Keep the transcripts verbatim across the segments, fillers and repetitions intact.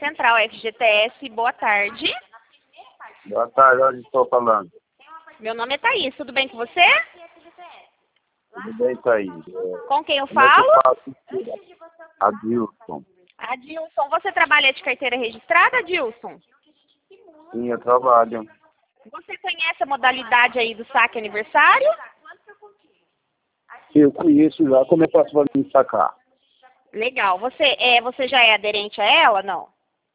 Central F G T S. Boa tarde. Boa tarde, onde estou falando? Meu nome é Thaís, tudo bem com você? Tudo bem, Thaís? É, Com quem eu como é que falo? eu faço? Adilson. Adilson, você trabalha de carteira registrada, Adilson? Sim, eu trabalho. Você conhece a modalidade aí do saque aniversário? Eu conheço já, como eu posso fazer me sacar? Legal. Você, é, você já é aderente a ela, não?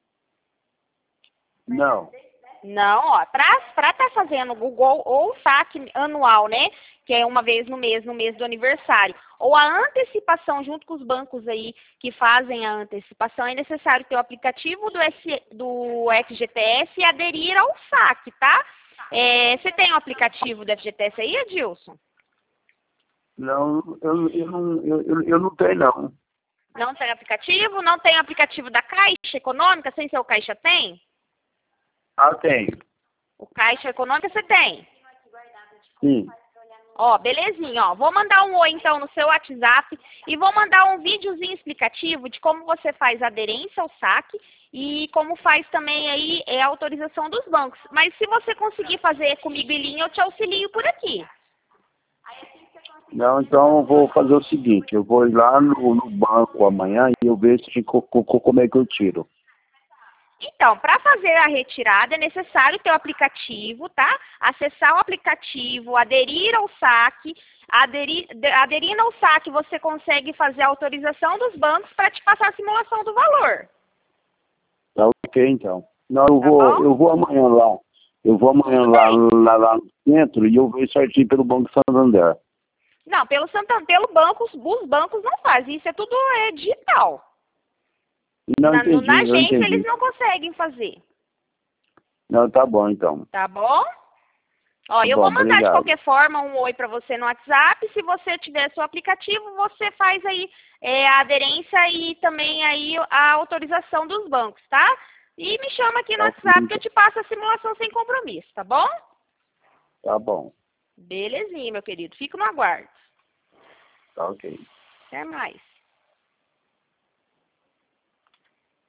Não. Não, ó, para estar fazendo o Google ou o saque anual, né, que é uma vez no mês, no mês do aniversário, ou a antecipação junto com os bancos aí que fazem a antecipação, é necessário ter o aplicativo do, S, do F G T S e aderir ao saque, tá? É, você tem o aplicativo do F G T S aí, Adilson? Não, eu, eu, não, eu, eu, eu não tenho, não. Não tem aplicativo? Não tem aplicativo da Caixa Econômica? Sem ser o Caixa tem? Ah, tenho. O Caixa Econômica você tem? Sim. Ó, belezinha, ó. Vou mandar um oi, então, no seu WhatsApp e vou mandar um videozinho explicativo de como você faz a aderência ao saque e como faz também aí é, a autorização dos bancos. Mas se você conseguir fazer comigo em linha, eu te auxilio por aqui. Não, então eu vou fazer o seguinte, eu vou ir lá no, no banco amanhã e eu vejo se, co, co, como é que eu tiro. Então, para fazer a retirada é necessário ter o aplicativo, tá? Acessar o aplicativo, aderir ao saque. Aderir, aderindo ao saque, você consegue fazer a autorização dos bancos para te passar a simulação do valor. Tá ok, então. Não, eu Tá vou, bom? eu vou amanhã lá. Eu vou amanhã Tudo lá, bem. lá, lá no centro e eu vejo certinho pelo Banco Santander. Não, pelo Santander, pelo banco, os os bancos não fazem. Isso é tudo é, digital. Não Na, no- na entendi, eu agência eles entendi. não conseguem fazer. Não, tá bom então. Tá bom? Ó, Tá eu bom, vou mandar de obrigado. qualquer forma um oi para você no WhatsApp. Se você tiver seu aplicativo, você faz aí é, a aderência e também aí a autorização dos bancos, tá? E me chama aqui no Tá, WhatsApp sim, que eu te passo a simulação sem compromisso, tá bom? tá bom. Belezinha, meu querido. Fico no aguardo. Tá ok. Até mais.